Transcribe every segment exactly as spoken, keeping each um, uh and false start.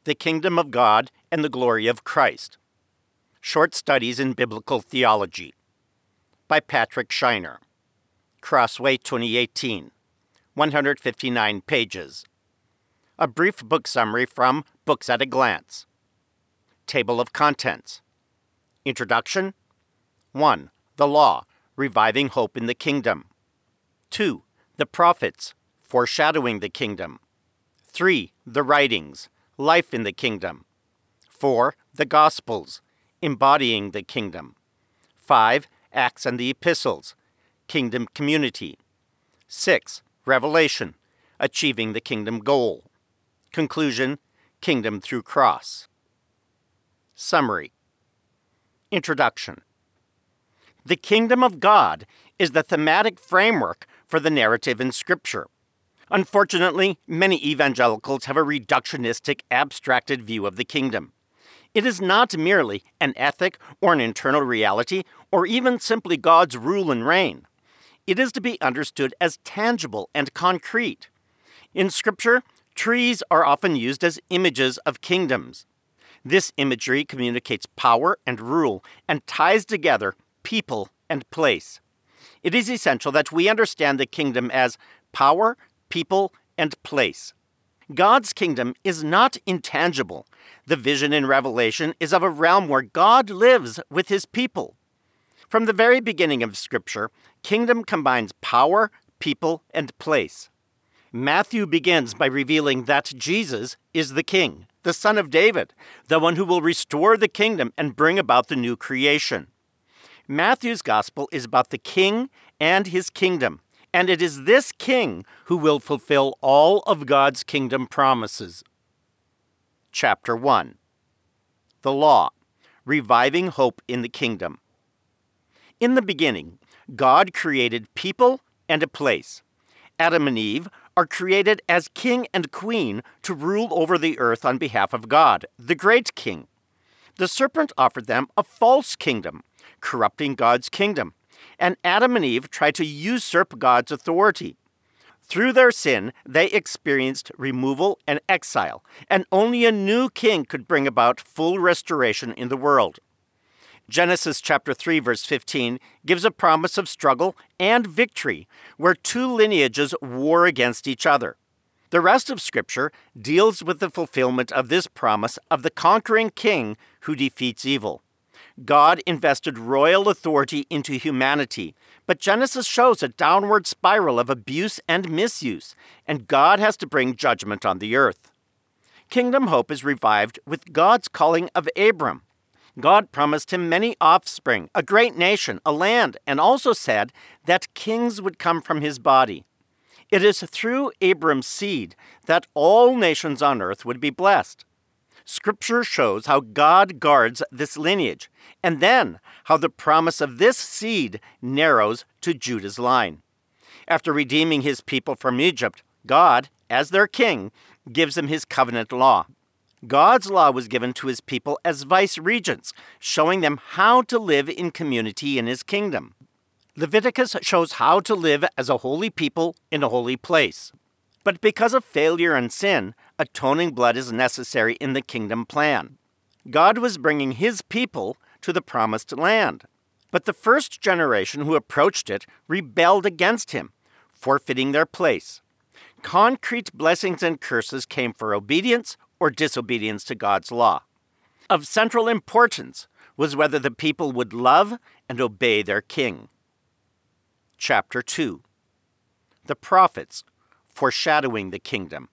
The Kingdom of God and the Glory of Christ. Short Studies in Biblical Theology by Patrick Scheiner. Crossway twenty eighteen, one hundred fifty-nine pages. A brief book summary from Books at a Glance. Table of Contents. Introduction. one. The Law, Reviving Hope in the Kingdom. two. The Prophets, Foreshadowing the Kingdom. three. The Writings, Life in the Kingdom. four. The Gospels, Embodying the Kingdom. five. Acts and the Epistles, Kingdom Community. six. Revelation, Achieving the Kingdom Goal. Conclusion, Kingdom through Cross. Summary. Introduction. The Kingdom of God is the thematic framework for the narrative in Scripture. Unfortunately, many evangelicals have a reductionistic, abstracted view of the kingdom. It is not merely an ethic or an internal reality, or even simply God's rule and reign. It is to be understood as tangible and concrete. In Scripture, trees are often used as images of kingdoms. This imagery communicates power and rule and ties together people and place. It is essential that we understand the kingdom as power, people, and place. God's kingdom is not intangible. The vision in Revelation is of a realm where God lives with his people. From the very beginning of Scripture, kingdom combines power, people, and place. Matthew begins by revealing that Jesus is the King, the Son of David, the one who will restore the kingdom and bring about the new creation. Matthew's gospel is about the King and his kingdom, and it is this King who will fulfill all of God's kingdom promises. Chapter one. The Law, Reviving Hope in the Kingdom. In the beginning, God created people and a place. Adam and Eve are created as king and queen to rule over the earth on behalf of God, the great King. The serpent offered them a false kingdom, corrupting God's kingdom, and Adam and Eve tried to usurp God's authority. Through their sin, they experienced removal and exile, and only a new king could bring about full restoration in the world. Genesis chapter three, verse fifteen gives a promise of struggle and victory, where two lineages war against each other. The rest of Scripture deals with the fulfillment of this promise of the conquering king who defeats evil. God invested royal authority into humanity, but Genesis shows a downward spiral of abuse and misuse, and God has to bring judgment on the earth. Kingdom hope is revived with God's calling of Abram. God promised him many offspring, a great nation, a land, and also said that kings would come from his body. It is through Abram's seed that all nations on earth would be blessed. Scripture shows how God guards this lineage, and then how the promise of this seed narrows to Judah's line. After redeeming his people from Egypt, God, as their king, gives them his covenant law. God's law was given to his people as vice-regents, showing them how to live in community in his kingdom. Leviticus shows how to live as a holy people in a holy place. But because of failure and sin, atoning blood is necessary in the kingdom plan. God was bringing his people to the promised land. But the first generation who approached it rebelled against him, forfeiting their place. Concrete blessings and curses came for obedience or disobedience to God's law. Of central importance was whether the people would love and obey their king. Chapter two. The Prophets, Foreshadowing the Kingdom.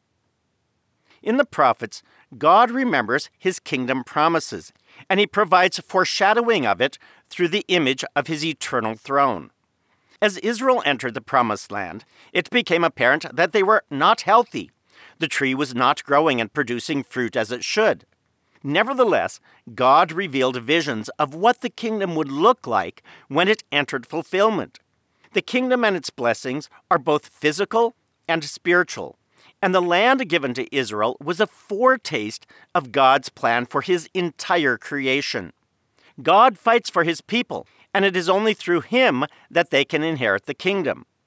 In the prophets, God remembers his kingdom promises, and he provides foreshadowing of it through the image of his eternal throne. As Israel entered the promised land, it became apparent that they were not healthy. The tree was not growing and producing fruit as it should. Nevertheless, God revealed visions of what the kingdom would look like when it entered fulfillment. The kingdom and its blessings are both physical and spiritual, and the land given to Israel was a foretaste of God's plan for his entire creation. God fights for his people, and it is only through him that they can inherit the kingdom.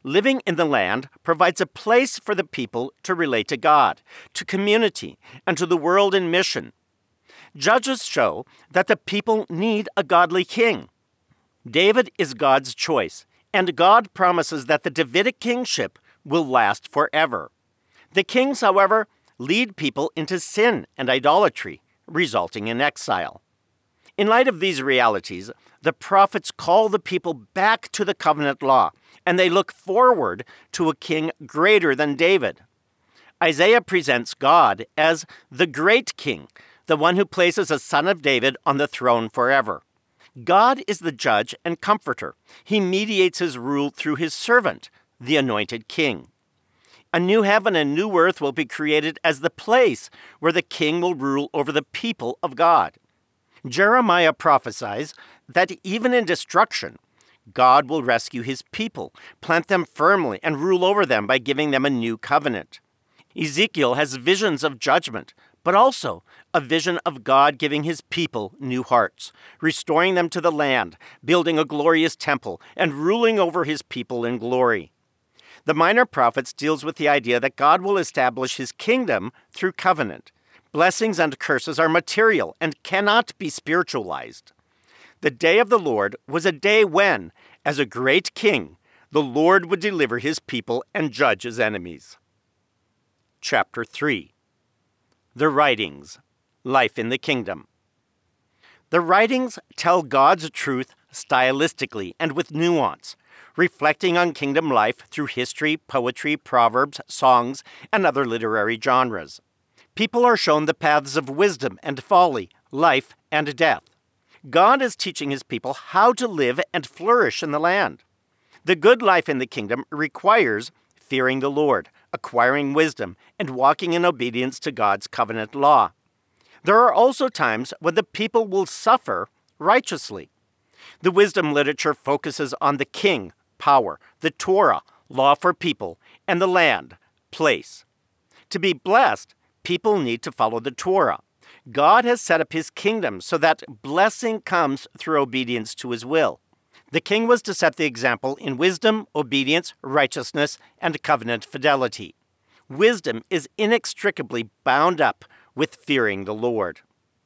living in the land provides a place for the people to relate to God, to community, and to the world in mission. Judges show that the people need a godly king. David is God's choice, and God promises that the Davidic kingship will last forever. The kings, however, lead people into sin and idolatry, resulting in exile. In light of these realities, the prophets call the people back to the covenant law, and they look forward to a king greater than David. Isaiah presents God as the great king, the one who places a son of David on the throne forever. God is the judge and comforter. He mediates his rule through his servant, the anointed king. A new heaven and new earth will be created as the place where the king will rule over the people of God. Jeremiah prophesies that even in destruction, God will rescue his people, plant them firmly, and rule over them by giving them a new covenant. Ezekiel has visions of judgment, but also a vision of God giving his people new hearts, restoring them to the land, building a glorious temple, and ruling over his people in glory. The Minor Prophets deals with the idea that God will establish his kingdom through covenant. Blessings and curses are material and cannot be spiritualized. The day of the Lord was a day when, as a great king, the Lord would deliver his people and judge his enemies. Chapter three. The Writings, Life in the Kingdom. The writings tell God's truth stylistically and with nuance, reflecting on kingdom life through history, poetry, proverbs, songs, and other literary genres. People are shown the paths of wisdom and folly, life and death. God is teaching his people how to live and flourish in the land. The good life in the kingdom requires fearing the Lord, acquiring wisdom, and walking in obedience to God's covenant law. There are also times when the people will suffer righteously. The wisdom literature focuses on the king, power, the Torah, law for people, and the land, place. To be blessed, people need to follow the Torah. God has set up his kingdom so that blessing comes through obedience to his will. The king was to set the example in wisdom, obedience, righteousness, and covenant fidelity. Wisdom is inextricably bound up with fearing the Lord.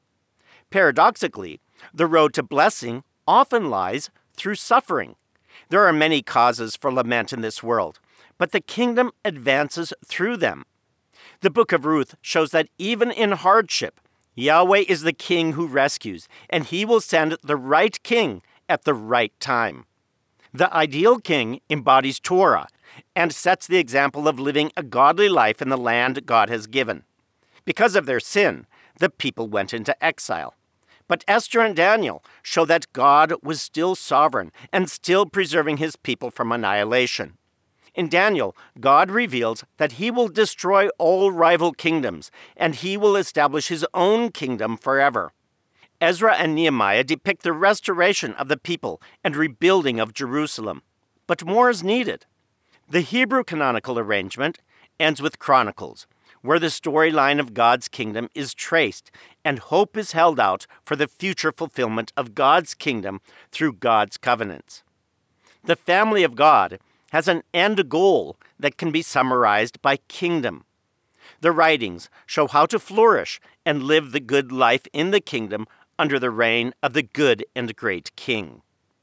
Paradoxically, the road to blessing often lies through suffering. There are many causes for lament in this world, but the kingdom advances through them. The book of Ruth shows that even in hardship, Yahweh is the king who rescues, and he will send the right king at the right time. The ideal king embodies Torah and sets the example of living a godly life in the land God has given. Because of their sin, the people went into exile. But Esther and Daniel show that God was still sovereign and still preserving his people from annihilation. In Daniel, God reveals that he will destroy all rival kingdoms, and he will establish his own kingdom forever. Ezra and Nehemiah depict the restoration of the people and rebuilding of Jerusalem. But more is needed. The Hebrew canonical arrangement ends with Chronicles, where the storyline of God's kingdom is traced, and hope is held out for the future fulfillment of God's kingdom through God's covenants. The family of God has an end goal that can be summarized by kingdom. The writings show how to flourish and live the good life in the kingdom under the reign of the good and great King.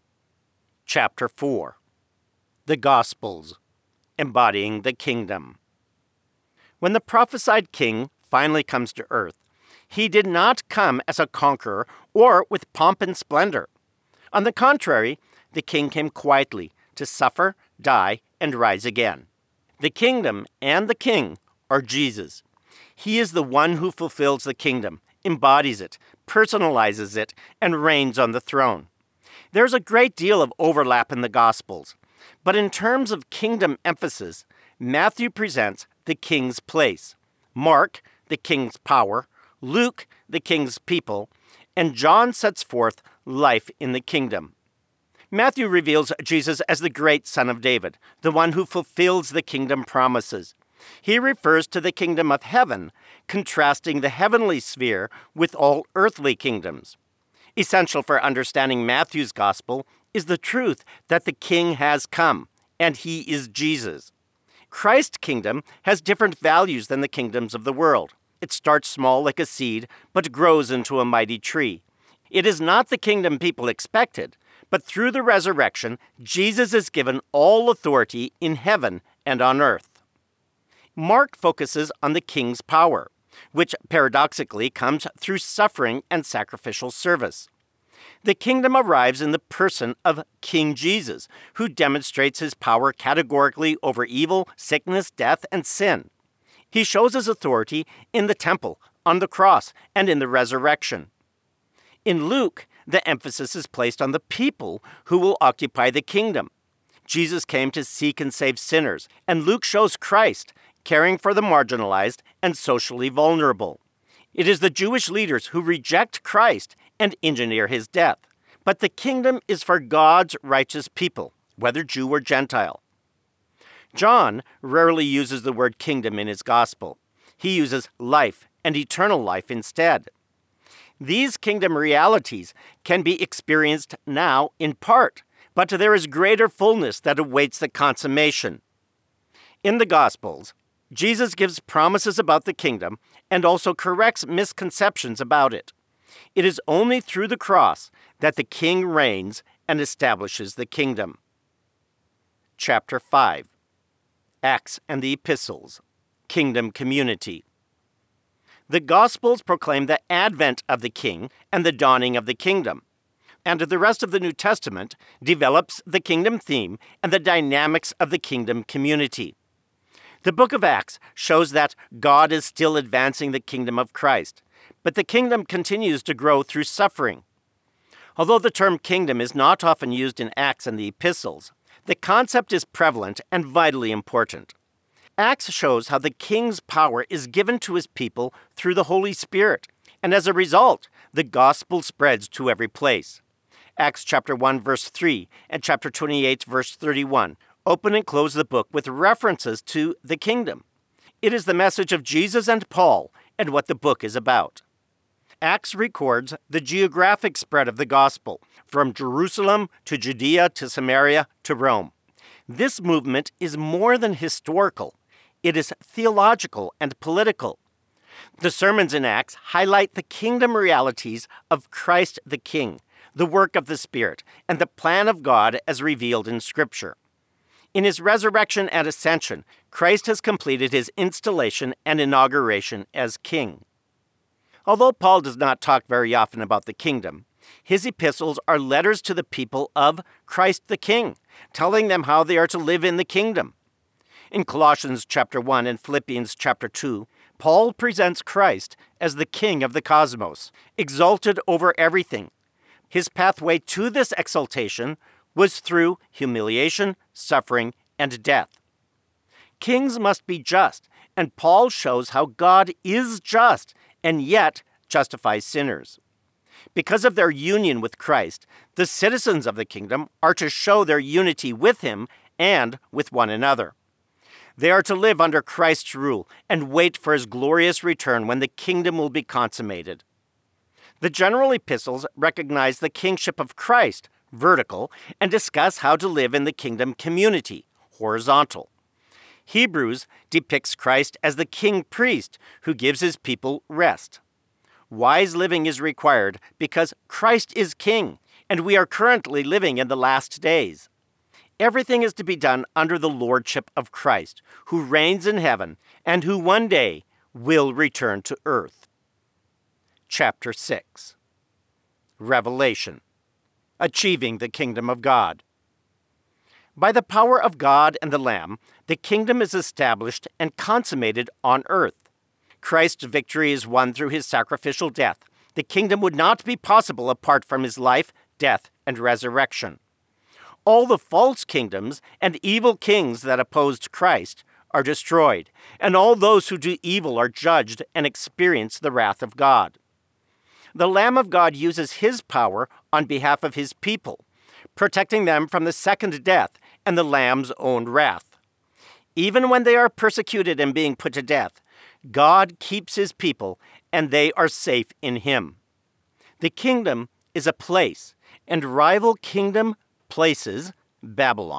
Chapter four. The Gospels, Embodying the Kingdom. When the prophesied king finally comes to earth, he did not come as a conqueror or with pomp and splendor. On the contrary, the king came quietly to suffer, die, and rise again. The kingdom and the king are Jesus. He is the one who fulfills the kingdom, embodies it, personalizes it, and reigns on the throne. There's a great deal of overlap in the Gospels, but in terms of kingdom emphasis, Matthew presents the king's place, Mark, the king's power, Luke, the king's people, and John sets forth life in the kingdom. Matthew reveals Jesus as the great Son of David, the one who fulfills the kingdom promises. He refers to the kingdom of heaven, contrasting the heavenly sphere with all earthly kingdoms. Essential for understanding Matthew's gospel is the truth that the king has come, and he is Jesus. Christ's kingdom has different values than the kingdoms of the world. It starts small like a seed, but grows into a mighty tree. It is not the kingdom people expected, but through the resurrection, Jesus is given all authority in heaven and on earth. Mark focuses on the king's power, which paradoxically comes through suffering and sacrificial service. The kingdom arrives in the person of King Jesus, who demonstrates his power categorically over evil, sickness, death, and sin. He shows his authority in the temple, on the cross, and in the resurrection. In Luke, the emphasis is placed on the people who will occupy the kingdom. Jesus came to seek and save sinners, and Luke shows Christ caring for the marginalized and socially vulnerable. It is the Jewish leaders who reject Christ and engineer his death. But the kingdom is for God's righteous people, whether Jew or Gentile. John rarely uses the word kingdom in his gospel. He uses life and eternal life instead. These kingdom realities can be experienced now in part, but there is greater fullness that awaits the consummation. In the Gospels, Jesus gives promises about the kingdom and also corrects misconceptions about it. It is only through the cross that the king reigns and establishes the kingdom. Chapter five. Acts and the Epistles. Kingdom Community. The Gospels proclaim the advent of the king and the dawning of the kingdom, and the rest of the New Testament develops the kingdom theme and the dynamics of the kingdom community. The book of Acts shows that God is still advancing the kingdom of Christ, but the kingdom continues to grow through suffering. Although the term kingdom is not often used in Acts and the epistles, the concept is prevalent and vitally important. Acts shows how the king's power is given to his people through the Holy Spirit, and as a result, the gospel spreads to every place. Acts chapter one, verse three, and chapter twenty-eight, verse thirty-one, open and close the book with references to the kingdom. It is the message of Jesus and Paul and what the book is about. Acts records the geographic spread of the gospel, from Jerusalem to Judea to Samaria to Rome. This movement is more than historical. It is theological and political. The sermons in Acts highlight the kingdom realities of Christ the King, the work of the Spirit, and the plan of God as revealed in Scripture. In his resurrection and ascension, Christ has completed his installation and inauguration as king. Although Paul does not talk very often about the kingdom, his epistles are letters to the people of Christ the King, telling them how they are to live in the kingdom. In Colossians chapter one and Philippians chapter two, Paul presents Christ as the King of the cosmos, exalted over everything. His pathway to this exaltation was through humiliation, suffering, and death. Kings must be just, and Paul shows how God is just and yet justifies sinners. Because of their union with Christ, the citizens of the kingdom are to show their unity with him and with one another. They are to live under Christ's rule and wait for his glorious return when the kingdom will be consummated. The general epistles recognize the kingship of Christ, vertical, and discuss how to live in the kingdom community, horizontal. Hebrews depicts Christ as the king priest who gives his people rest. Wise living is required because Christ is king, and we are currently living in the last days. Everything is to be done under the lordship of Christ, who reigns in heaven and who one day will return to earth. Chapter six. Revelation. Achieving the kingdom of God. By the power of God and the Lamb, the kingdom is established and consummated on earth. Christ's victory is won through his sacrificial death. The kingdom would not be possible apart from his life, death, and resurrection. All the false kingdoms and evil kings that opposed Christ are destroyed, and all those who do evil are judged and experience the wrath of God. The Lamb of God uses his power on behalf of his people, protecting them from the second death and the Lamb's own wrath. Even when they are persecuted and being put to death, God keeps his people, and they are safe in him. The kingdom is a place, and rival kingdom places, Babylon,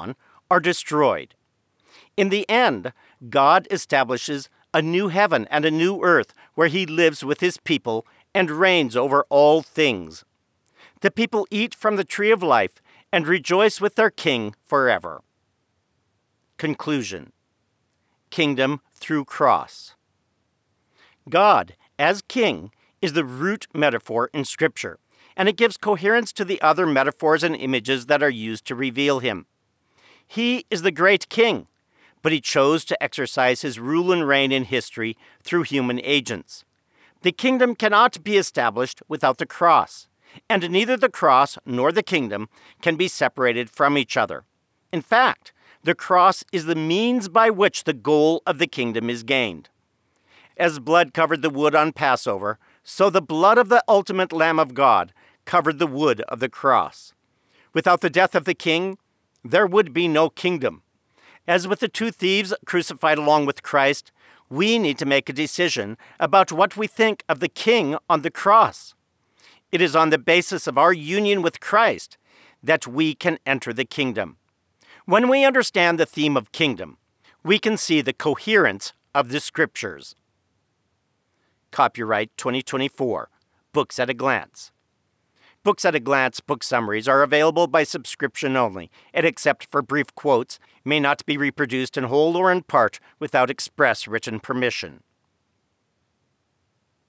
are destroyed. In the end, God establishes a new heaven and a new earth where he lives with his people and reigns over all things. The people eat from the tree of life and rejoice with their king forever. Conclusion. Kingdom through cross. God, as king, is the root metaphor in Scripture, and it gives coherence to the other metaphors and images that are used to reveal him. He is the great king, but he chose to exercise his rule and reign in history through human agents. The kingdom cannot be established without the cross, and neither the cross nor the kingdom can be separated from each other. In fact, the cross is the means by which the goal of the kingdom is gained. As blood covered the wood on Passover, so the blood of the ultimate Lamb of God covered the wood of the cross. Without the death of the king, there would be no kingdom. As with the two thieves crucified along with Christ, we need to make a decision about what we think of the king on the cross. It is on the basis of our union with Christ that we can enter the kingdom. When we understand the theme of kingdom, we can see the coherence of the Scriptures. Copyright twenty twenty-four, Books at a Glance. Books at a Glance book summaries are available by subscription only, and except for brief quotes, may not be reproduced in whole or in part without express written permission.